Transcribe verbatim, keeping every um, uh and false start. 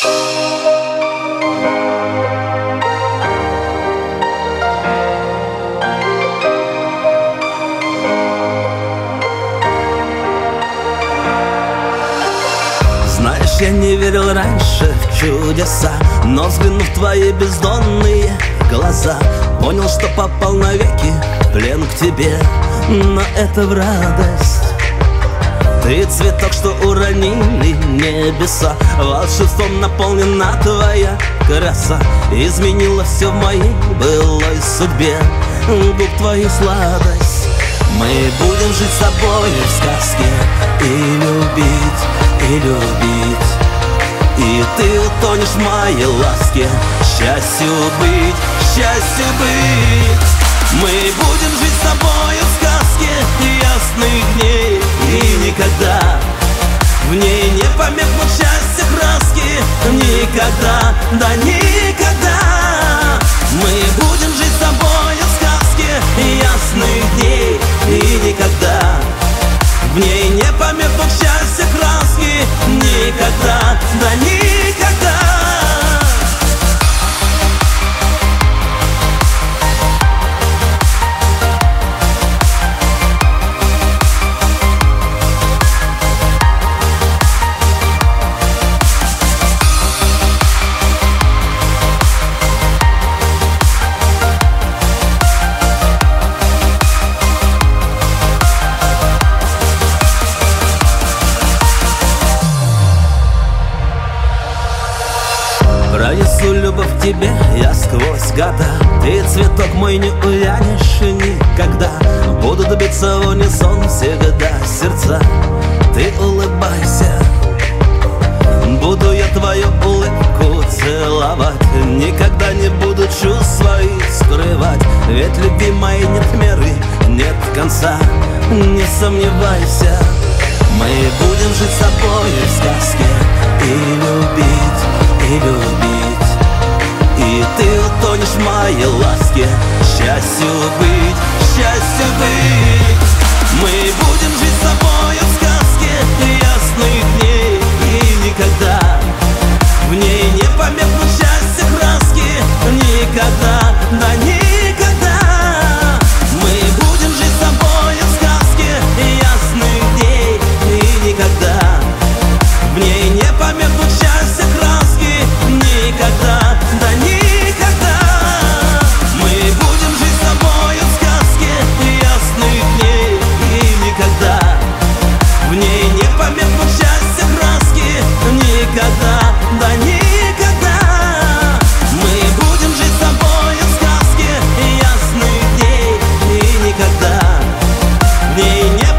Знаешь, я не верил раньше в чудеса, но взглянув в твои бездонные глаза, понял, что попал навеки в плен к тебе, но это в радость. Ты цветок, что уронили небеса, волшебством наполнена твоя краса. Изменила все в моей былой судьбе, губ твоих сладость. Мы будем жить с тобой в сказке и любить, и любить. И ты утонешь в моей ласке, счастью быть, счастью быть. Мы будем жить с тобой в сказке ясных дней, и никогда в ней не померкнут счастья краски. Никогда, да никогда. Мы будем жить с тобой в сказке ясных дней, и никогда в ней не померкнут счастья краски. Никогда, да никогда. Пронесу любовь к тебе я сквозь года. Ты цветок мой, не увянешь никогда. Буду добиться в унисон всегда сердца. Ты улыбайся, буду я твою улыбку целовать. Никогда не буду чувств своих скрывать, ведь любви моей нет меры, нет конца. Не сомневайся, мы будем жить с тобой в сказке и любить, и любить. И ты утонешь в моей ласке, счастью быть, счастью быть. Мы будем жить с тобой в сказке ясных дней, и никогда в ней не померкнут счастья краски. Никогда, да никогда. Мы будем жить с тобой в сказке ясных дней, и никогда в ней не померкнут счастья краски. Никогда, да никогда. Мы будем жить с тобой в сказке ясных дней, и никогда в ней не померкнут счастья краски. Никогда, да никогда. Мы будем жить с тобой в сказке ясных дней, и никогда в ней не